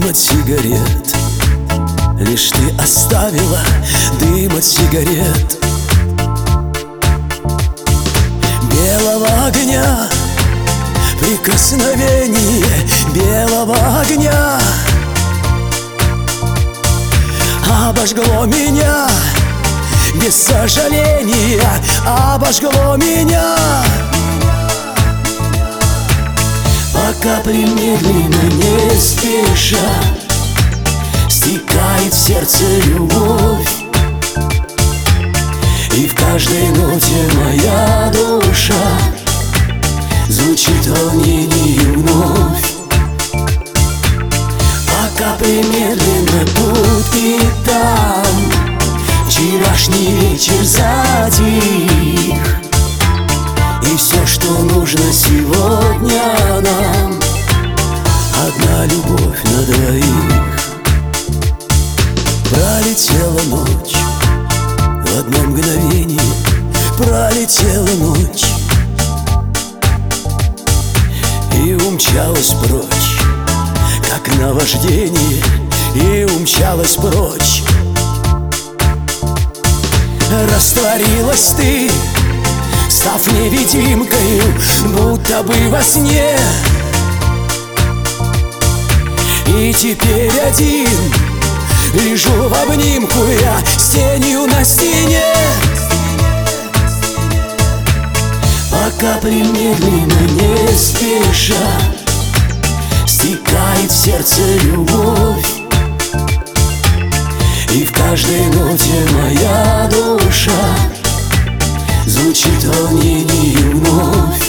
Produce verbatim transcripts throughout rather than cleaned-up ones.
дым от сигарет. Лишь ты оставила дым от сигарет. Белого огня, прикосновение белого огня обожгло меня без сожаления, обожгло меня. По капле медленно, не спеша, стекает в сердце любовь, и в каждой ноте моя душа звучит волнение вновь. По капле медленно тут и там вчерашний вечер затих, и все, что нужно сегодня нам, одна любовь на двоих. Пролетела ночь, в одно мгновение пролетела ночь, и умчалась прочь, как наваждение, и умчалась прочь. Растворилась ты, став невидимкою, будто бы во сне. И теперь один лежу в обнимку я с тенью на стене. По капле медленно, не спеша, стекает в сердце любовь, и в каждой ноте моя душа звучит волнение вновь.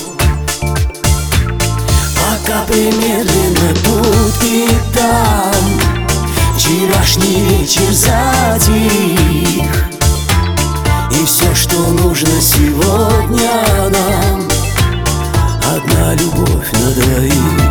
По капле медленно тут и там вчерашний вечер затих, и все, что нужно сегодня нам, одна любовь на двоих.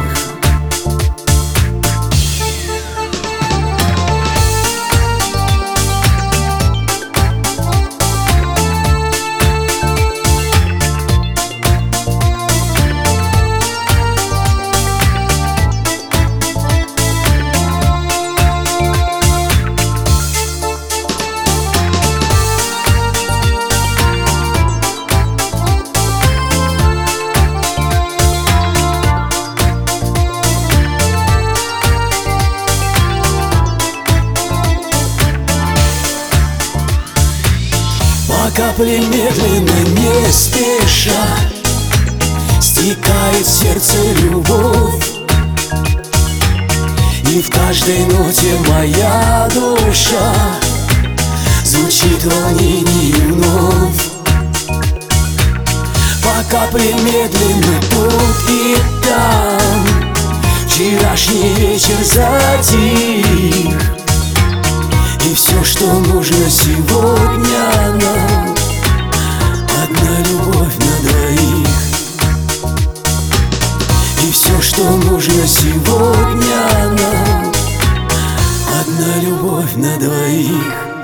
По капле медленно, не спеша, стекает в сердце любовь, и в каждой ноте моя душа звучит волнение вновь. По капле медленно тут и там вчерашний вечер затих, и все, что нужно сегодня нам, одна любовь на двоих. И все, что нужно сегодня нам, одна любовь на двоих.